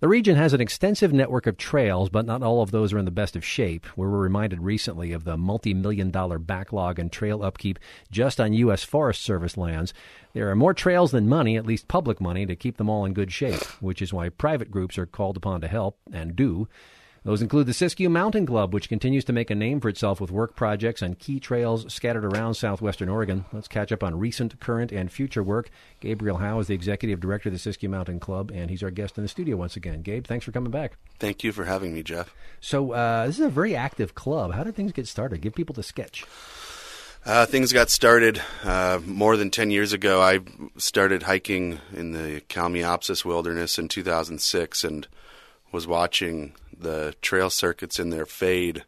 The region has an extensive network of trails, but not all of those are in the best of shape. We were reminded recently of the multi-million-dollar backlog and trail upkeep just on U.S. Forest Service lands. There are more trails than money, at least public money, to keep them all in good shape, which is why private groups are called upon to help, and do. Those include the Siskiyou Mountain Club, which continues to make a name for itself with work projects on key trails scattered around southwestern Oregon. Let's catch up on recent, current, and future work. Gabriel Howe is the executive director of the Siskiyou Mountain Club, and he's our guest in the studio once again. Gabe, thanks for coming back. Thank you for having me, Jeff. So this is a very active club. How did things get started? Give people the sketch. Things got started more than 10 years ago. I started hiking in the Kalmiopsis Wilderness in 2006 and was watching the trail circuits in there fade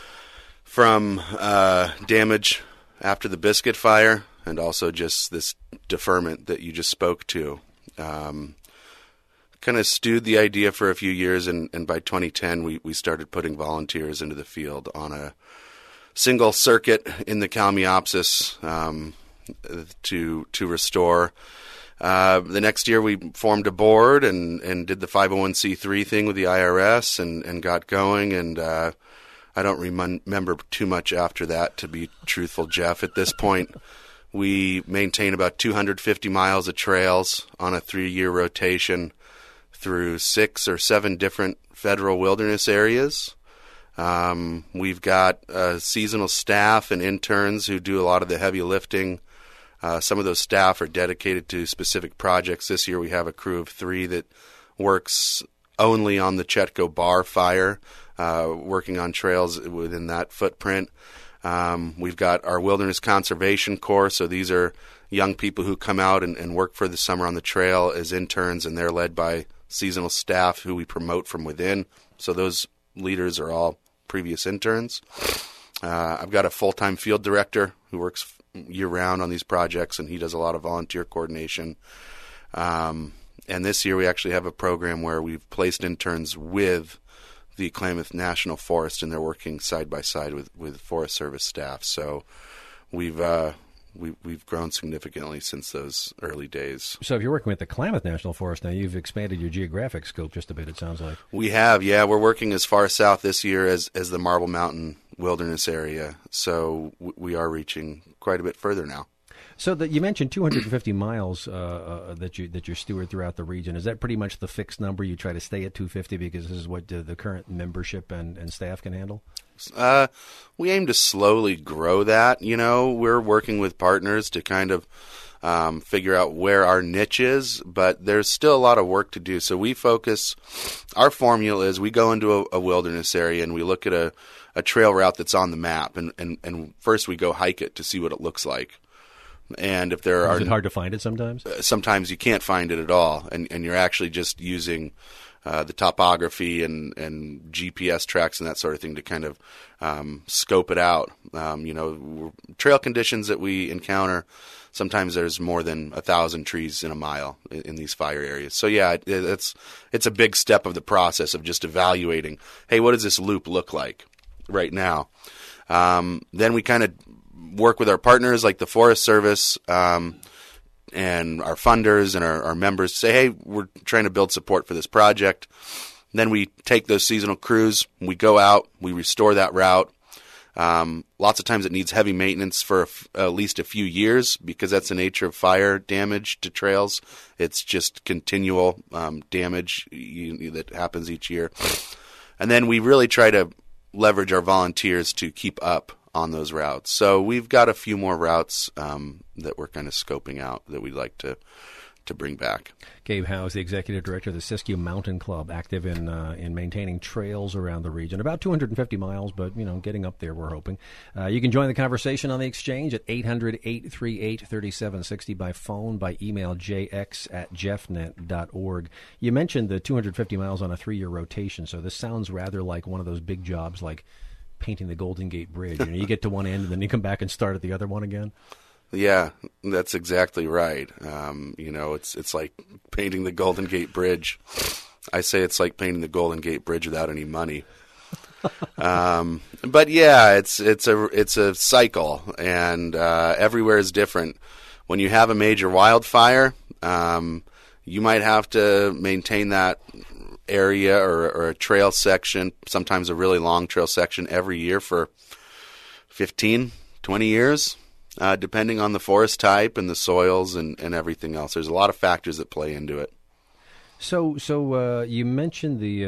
from damage after the Biscuit Fire and also just this deferment that you just spoke to. Kind of stewed the idea for a few years, and by 2010 we started putting volunteers into the field on a single circuit in the Kalmiopsis to restore. The next year we formed a board and did the 501c3 thing with the IRS and got going, and I don't remember too much after that, to be truthful, Jeff. At this point, we maintain about 250 miles of trails on a 3-year rotation through 6 or 7 different federal wilderness areas. We've got seasonal staff and interns who do a lot of the heavy lifting. Some of those staff are dedicated to specific projects. This year we have a crew of 3 that works only on the Chetco Bar Fire, working on trails within that footprint. We've got our Wilderness Conservation Corps, so these are young people who come out and work for the summer on the trail as interns, and they're led by seasonal staff who we promote from within. So those leaders are all previous interns. I've got a full-time field director who works year-round on these projects, and he does a lot of volunteer coordination. And this year we actually have a program where we've placed interns with the Klamath National Forest, and they're working side by side with Forest Service staff. So we've grown significantly since those early days. So if you're working with the Klamath National Forest now, you've expanded your geographic scope just a bit, it sounds like. We have, yeah. We're working as far south this year as the Marble Mountain Wilderness area. So we are reaching quite a bit further now. So you mentioned 250 miles that you steward throughout the region. Is that pretty much the fixed number? You try to stay at 250 because this is what the current membership and staff can handle? We aim to slowly grow that. You know, we're working with partners to kind of figure out where our niche is, but there's still a lot of work to do. So we focus, our formula is we go into a wilderness area and we look at a trail route that's on the map, and first we go hike it to see what it looks like. And if there Is it hard to find it sometimes? Sometimes you can't find it at all, and you're actually just using the topography and GPS tracks and that sort of thing to kind of scope it out. Trail conditions that we encounter, sometimes there's more than 1,000 trees in a mile in these fire areas. So yeah, it's a big step of the process of just evaluating, hey, what does this loop look like right now? Then we kind of work with our partners like the Forest Service and our funders and our members to say, hey, we're trying to build support for this project. Then we take those seasonal crews, we go out, we restore that route. Lots of times it needs heavy maintenance for at least a few years because that's the nature of fire damage to trails. It's just continual damage that happens each year. And then we really try to leverage our volunteers to keep up on those routes. So we've got a few more routes that we're kind of scoping out that we'd like to bring back. Gabe Howe is the executive director of the Siskiyou Mountain Club, active in maintaining trails around the region. About 250 miles, but getting up there, we're hoping. You can join the conversation on the exchange at 800-838-3760 by phone, by email, jx@jeffnet.org. You mentioned the 250 miles on a 3-year rotation, so this sounds rather like one of those big jobs like painting the Golden Gate Bridge. You get to one end and then you come back and start at the other one again. Yeah, that's exactly right. It's like painting the Golden Gate Bridge. I say it's like painting the Golden Gate Bridge without any money. But yeah, it's a cycle, and everywhere is different. When you have a major wildfire, you might have to maintain that area or a trail section, sometimes a really long trail section every year for 15, 20 years, depending on the forest type and the soils and everything else. There's a lot of factors that play into it. So you mentioned the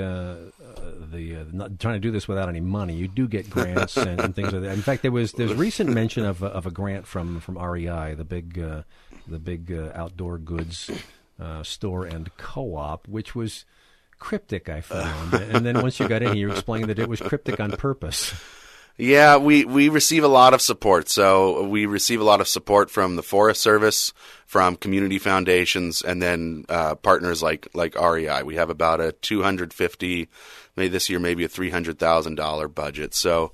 not trying to do this without any money. You do get grants and things like that. In fact, there's recent mention of a grant from REI, the big outdoor goods store and co-op, which was cryptic, I found. And then once you got in here, you explained that it was cryptic on purpose. Yeah, we receive a lot of support. So we receive a lot of support from the Forest Service, from community foundations, and then partners like REI. We have about a $250,000, maybe this year, maybe a $300,000 budget. So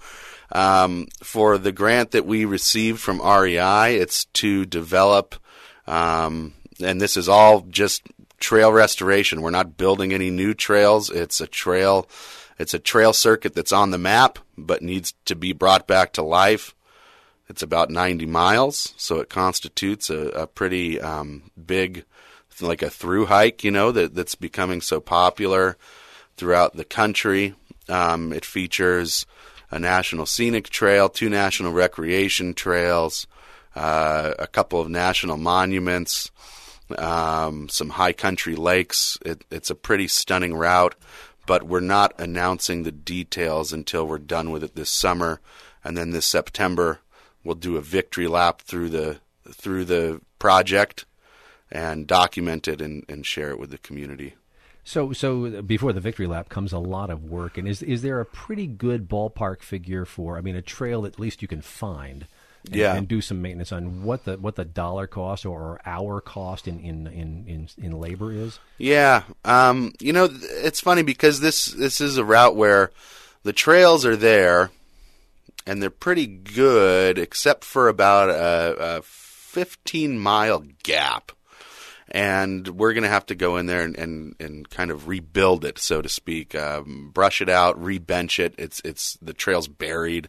for the grant that we received from REI, it's to develop, and this is all just trail restoration. We're not building any new trails. It's a trail circuit that's on the map but needs to be brought back to life. It's about 90 miles, so it constitutes a pretty big, like a through hike, that's becoming so popular throughout the country. It features a national scenic trail, 2 national recreation trails, a couple of national monuments, some high country lakes. It's a pretty stunning route, but we're not announcing the details until we're done with it this summer. And then this September, we'll do a victory lap through the project and document it and share it with the community. So before the victory lap comes a lot of work. And is there a pretty good ballpark figure for, a trail that at least you can find? And do some maintenance on what the dollar cost or hour cost in labor is? Yeah. It's funny because this is a route where the trails are there and they're pretty good except for about a 15-mile gap. And we're going to have to go in there and kind of rebuild it, so to speak, brush it out, re-bench it. It's the trail's buried.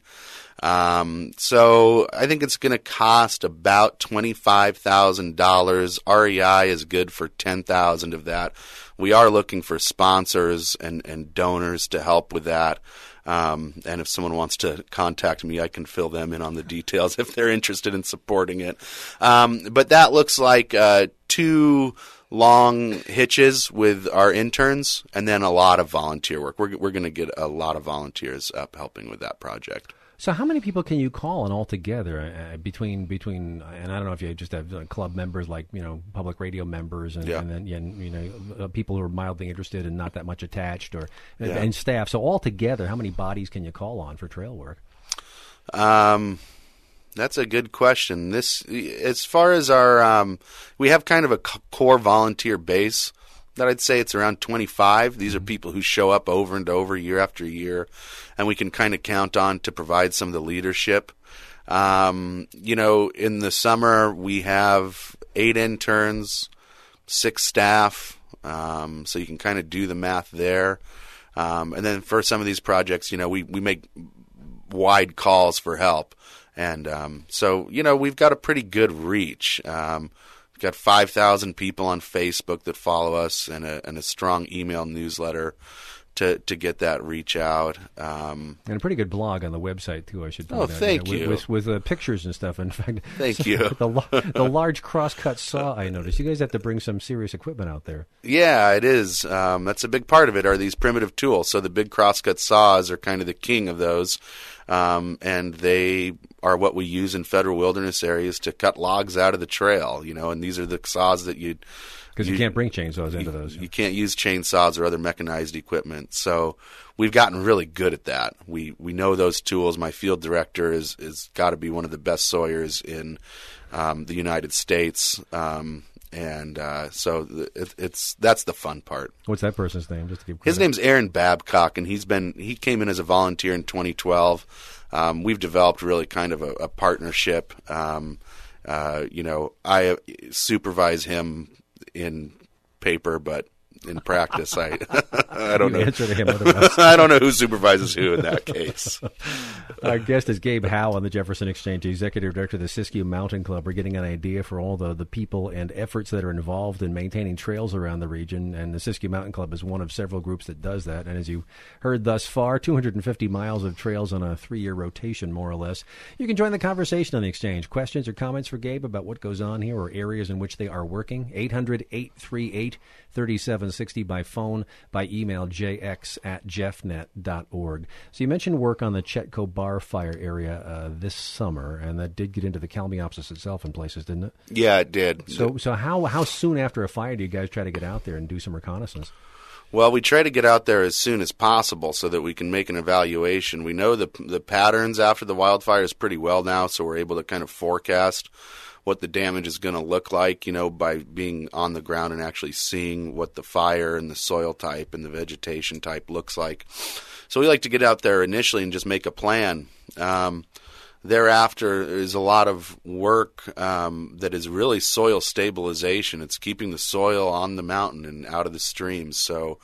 So I think it's going to cost about $25,000. REI is good for $10,000 of that. We are looking for sponsors and donors to help with that. And if someone wants to contact me, I can fill them in on the details if they're interested in supporting it. But that looks like 2 long hitches with our interns and then a lot of volunteer work. We're going to get a lot of volunteers up helping with that project. So how many people can you call in between, and I don't know if you just have club members like, public radio members and then, people who are mildly interested and not that much attached and staff. So altogether, how many bodies can you call on for trail work? That's a good question. As far as our, we have kind of a core volunteer base that I'd say it's around 25. These are people who show up over and over year after year, and we can kind of count on to provide some of the leadership. In the summer we have 8 interns, 6 staff, so you can kind of do the math there. And then for some of these projects, we make wide calls for help. And so we've got a pretty good reach. We've got 5,000 people on Facebook that follow us and a strong email newsletter to get that reach out. And a pretty good blog on the website, too, I should point out. Thank you. With pictures and stuff. In fact, thank you. The large crosscut saw, I noticed. You guys have to bring some serious equipment out there. Yeah, it is. That's a big part of it, are these primitive tools. So the big crosscut saws are kind of the king of those. And they are what we use in federal wilderness areas to cut logs out of the trail, and these are the saws that because you can't bring chainsaws into those. You can't use chainsaws or other mechanized equipment. So we've gotten really good at that. We know those tools. My field director is got to be one of the best sawyers in the United States. So that's the fun part. What's that person's name? Just to give credit. His name's Aaron Babcock, and he came in as a volunteer in 2012. We've developed really kind of a partnership. I supervise him in paper, but in practice. I don't know. Answer to him otherwise. I don't know who supervises who in that case. Our guest is Gabe Howe on the Jefferson Exchange, Executive Director of the Siskiyou Mountain Club. We're getting an idea for all the people and efforts that are involved in maintaining trails around the region, and the Siskiyou Mountain Club is one of several groups that does that. And as you heard thus far, 250 miles of trails on a 3-year rotation, more or less. You can join the conversation on the Exchange. Questions or comments for Gabe about what goes on here or areas in which they are working? 800-838-3760 by phone, by email, jx@jeffnet.org. So you mentioned work on the Chetco Bar fire area this summer, and that did get into the Kalmiopsis itself in places, didn't it? Yeah, it did. So how soon after a fire do you guys try to get out there and do some reconnaissance? Well, we try to get out there as soon as possible so that we can make an evaluation. We know the patterns after the wildfires pretty well now, so we're able to kind of forecast what the damage is going to look like, by being on the ground and actually seeing what the fire and the soil type and the vegetation type looks like. So we like to get out there initially and just make a plan. Thereafter is a lot of work that is really soil stabilization. It's keeping the soil on the mountain and out of the streams. So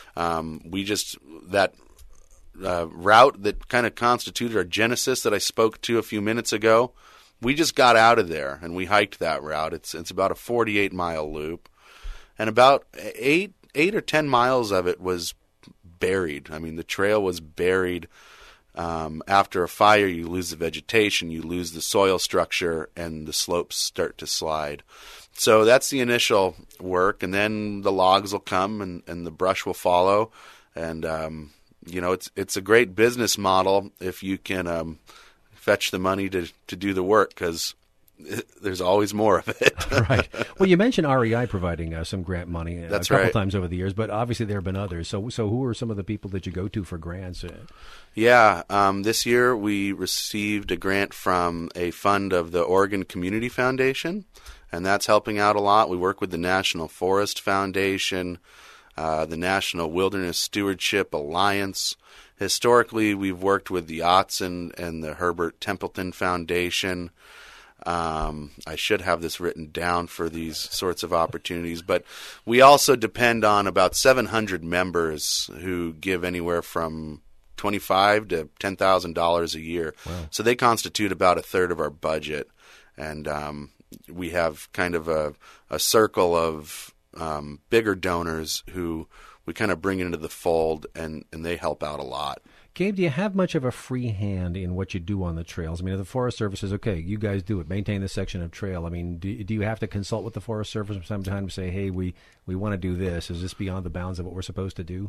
that route that kind of constituted our genesis that I spoke to a few minutes ago, we just got out of there and we hiked that route. It's about a 48-mile loop, and about 8 or 10 miles of it was buried. I mean, the trail was buried. After a fire, you lose the vegetation, you lose the soil structure, and the slopes start to slide. So that's the initial work, and then the logs will come and the brush will follow. And, it's a great business model if you can fetch the money to do the work, because there's always more of it. Right. Well, you mentioned REI providing some grant money That's a couple right. times over the years, but obviously there have been others. So who are some of the people that you go to for grants? Yeah, this year we received a grant from a fund of the Oregon Community Foundation, and that's helping out a lot. We work with the National Forest Foundation, the National Wilderness Stewardship Alliance. Historically, we've worked with the Autzen and the Herbert Templeton Foundation. I should have this written down for these sorts of opportunities, but we also depend on about 700 members who give anywhere from $25,000 to $10,000 a year. Wow. So they constitute about a third of our budget, and we have kind of a circle of bigger donors who we kind of bring into the fold, and they help out a lot. Gabe, do you have much of a free hand in what you do on the trails? I mean, if the Forest Service says, okay, you guys do it, maintain this section of trail. I mean, do you have to consult with the Forest Service from time to time to say, hey, we want to do this? Is this beyond the bounds of what we're supposed to do?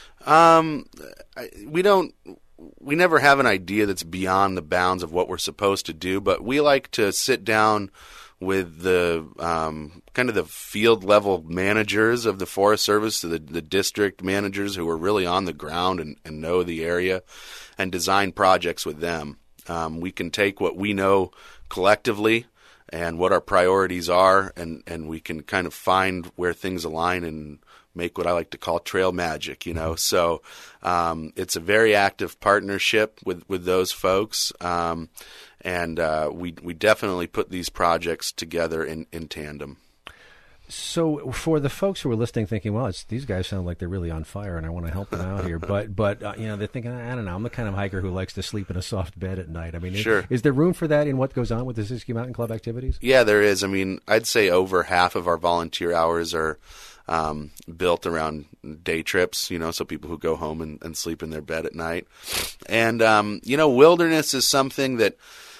We never have an idea that's beyond the bounds of what we're supposed to do, but we like to sit down with the kind of the field level managers of the Forest Service, the district managers who are really on the ground and know the area, and design projects with them. We can take what we know collectively and what our priorities are, and we can kind of find where things align and make what I like to call trail magic, So it's a very active partnership with those folks. And we definitely put these projects together in tandem. So for the folks who are listening thinking, well, these guys sound like they're really on fire and I want to help them out here, but they're thinking, I don't know, I'm the kind of hiker who likes to sleep in a soft bed at night. I mean, sure. Is there room for that in what goes on with the Siskiyou Mountain Club activities? Yeah, there is. I mean, I'd say over half of our volunteer hours are built around day trips, so people who go home and sleep in their bed at night. And, wilderness is something that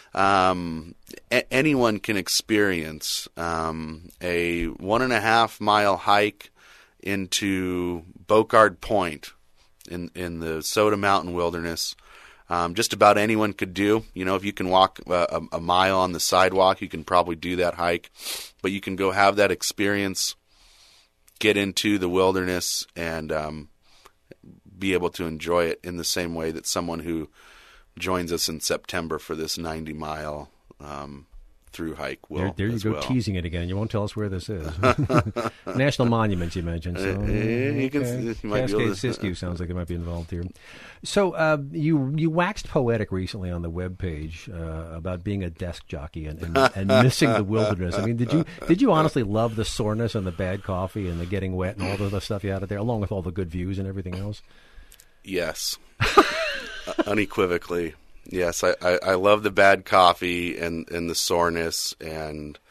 anyone can experience. A 1.5 mile hike into Bocard Point in the Soda Mountain Wilderness, just about anyone could do. If you can walk a mile on the sidewalk, you can probably do that hike, but you can go have that experience, get into the wilderness, and be able to enjoy it in the same way that someone who joins us in September for this 90-mile through hike will. There you go, well. teasing it again. You won't tell us where this is. National monuments you mentioned. So, you might be able to. Siskiyou sounds like it might be involved here. So you waxed poetic recently on the webpage about being a desk jockey and missing the wilderness. I mean, did you honestly love the soreness and the bad coffee and the getting wet and all the other stuff you had out there, along with all the good views and everything else? Yes, unequivocally. Yes, I love the bad coffee and the soreness, and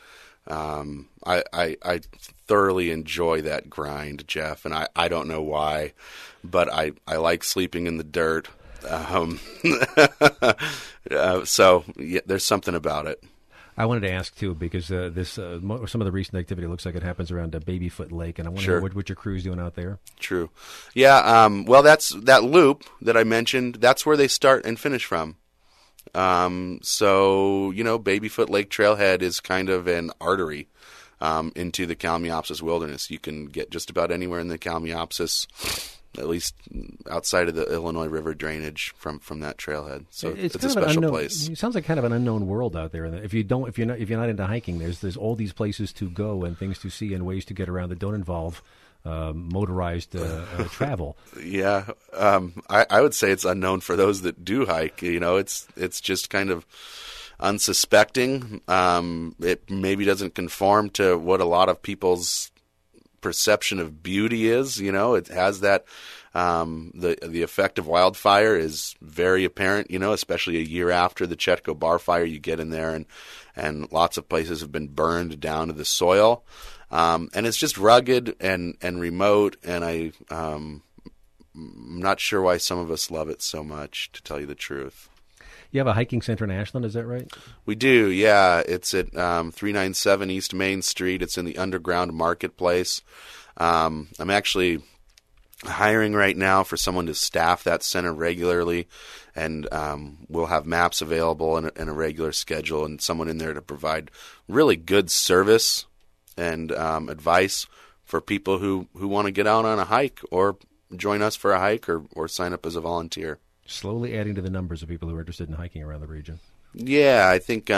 I thoroughly enjoy that grind, Jeff, and I don't know why, but I like sleeping in the dirt. So yeah, there's something about it. I wanted to ask, too, because some of the recent activity looks like it happens around Babyfoot Lake, and I wonder what your crew's doing out there. True. Yeah, well, that's that loop that I mentioned. That's where they start and finish from. So, Babyfoot Lake Trailhead is kind of an artery into the Kalmiopsis Wilderness. You can get just about anywhere in the Kalmiopsis, at least outside of the Illinois River drainage from that trailhead. So it's a special place. It sounds like kind of an unknown world out there. If you're not into hiking, there's all these places to go and things to see and ways to get around that don't involve motorized travel. Yeah, I would say it's unknown for those that do hike. It's just kind of unsuspecting. It maybe doesn't conform to what a lot of people's perception of beauty is. It has that the effect of wildfire is very apparent. Especially a year after the Chetco Bar Fire, you get in there and lots of places have been burned down to the soil. And it's just rugged and remote, and I'm not sure why some of us love it so much, to tell you the truth. You have a hiking center in Ashland, is that right? We do, yeah. It's at 397 East Main Street. It's in the underground marketplace. I'm actually hiring right now for someone to staff that center regularly, and we'll have maps available and a regular schedule, and someone in there to provide really good service and advice for people who want to get out on a hike or join us for a hike or sign up as a volunteer. Slowly adding to the numbers of people who are interested in hiking around the region. Yeah, I think,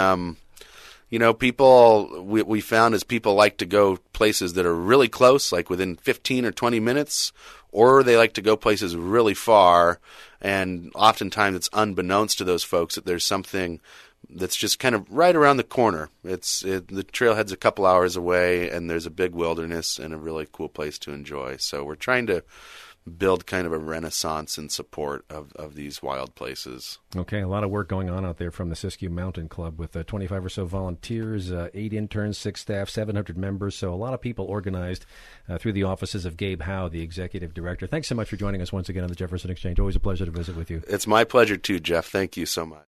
people, we found is people like to go places that are really close, like within 15 or 20 minutes, or they like to go places really far, and oftentimes it's unbeknownst to those folks that there's something that's just kind of right around the corner. The trailhead's a couple hours away, and there's a big wilderness and a really cool place to enjoy. So we're trying to build kind of a renaissance in support of these wild places. Okay, a lot of work going on out there from the Siskiyou Mountain Club with 25 or so volunteers, 8 interns, 6 staff, 700 members. So a lot of people organized through the offices of Gabe Howe, the executive director. Thanks so much for joining us once again on the Jefferson Exchange. Always a pleasure to visit with you. It's my pleasure too, Jeff. Thank you so much.